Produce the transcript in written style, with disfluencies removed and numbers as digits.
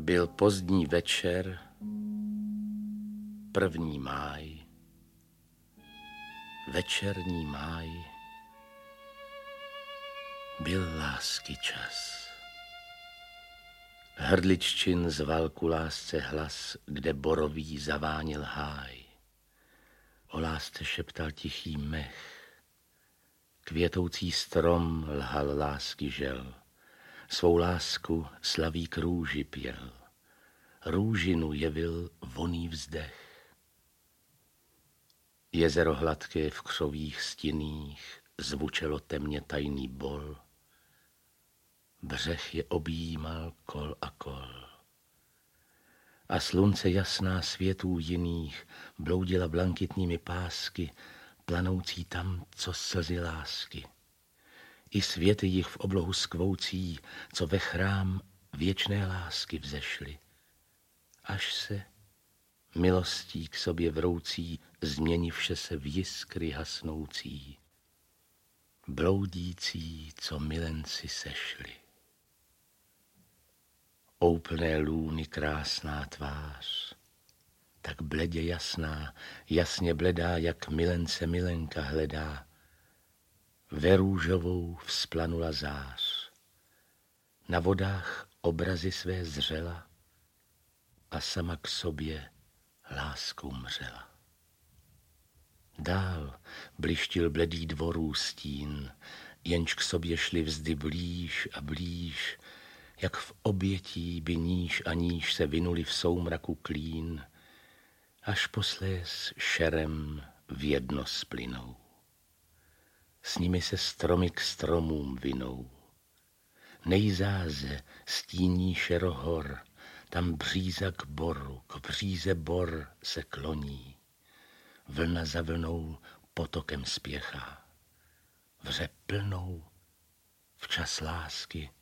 Byl pozdní večer, 1. máj, večerní máj, byl lásky čas. Hrdliččin zval ku lásce hlas, kde borový zaváněl háj. O lásce šeptal tichý mech, květoucí strom lhal lásky žel, svou lásku slaví k růži pěl, růžinu jevil voný vzdech. Jezero hladké v křových stinných zvučelo temně tajný bol, břeh je objímal kol a kol. A slunce jasná světů jiných bloudila blankitnými pásky, planoucí tam, co slzy lásky. I světy jich v oblohu skvoucí, co ve chrám věčné lásky vzešly. Až se, milostí k sobě vroucí, změnivše se v jiskry hasnoucí, bloudící, co milenci sešli. Úplné lůny krásná tvář, tak bledě jasná, jasně bledá, jak milence milenka hledá. Ve růžovou vzplanula zář, na vodách obrazy své zřela a sama k sobě láskou mřela. Dál blištil bledý dvorů stín, jenž k sobě šli vzdy blíž a blíž, jak v obětí by níž a níž se vinuli v soumraku klín, až posléz šerem v jedno splynou. S nimi se stromy k stromům vinou. Nejzáze stíní šero hor, tam bříza k boru, k bříze bor se kloní. Vlna za vlnou potokem spěchá. Vře plnou, včas lásky